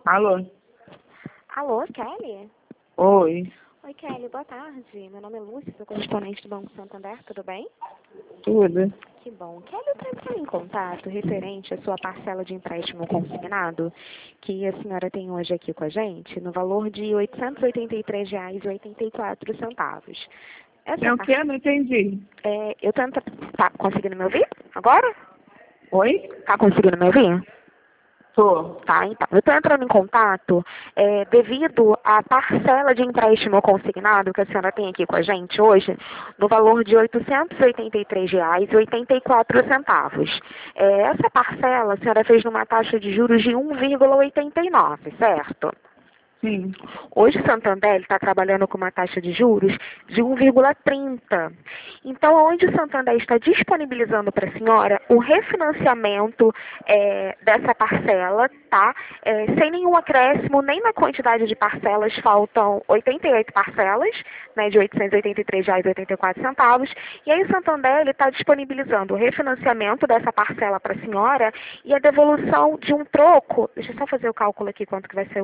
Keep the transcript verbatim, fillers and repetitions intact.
Alô? Alô, Kelly? Oi, Oi, Kelly, boa tarde. Meu nome é Lúcia, sou correspondente do Banco Santander, tudo bem? tudo? Que bom. Kelly, eu estou entrando em contato referente à sua parcela de empréstimo consignado, que a senhora tem hoje aqui com a gente, no valor de oitocentos e oitenta e três reais e oitenta e quatro centavos. É Essa o par... quê? Não entendi. é, eu tento... Tá conseguindo me ouvir agora? Oi? Tá conseguindo me ouvir? Tô. Tá, então, eu estou entrando em contato é, devido à parcela de empréstimo consignado que a senhora tem aqui com a gente hoje, no valor de oitocentos e oitenta e três reais e oitenta e quatro centavos. É, essa parcela a senhora fez numa taxa de juros de um vírgula oitenta e nove, certo? Sim. Hoje o Santander está trabalhando com uma taxa de juros de um vírgula trinta. Então, onde o Santander está disponibilizando para a senhora o refinanciamento é, dessa parcela, tá? É, sem nenhum acréscimo, nem na quantidade de parcelas, faltam oitenta e oito parcelas, né, de oitocentos e oitenta e três reais e oitenta e quatro centavos. E aí o Santander está disponibilizando o refinanciamento dessa parcela para a senhora e a devolução de um troco. Deixa eu só fazer o cálculo aqui quanto que vai ser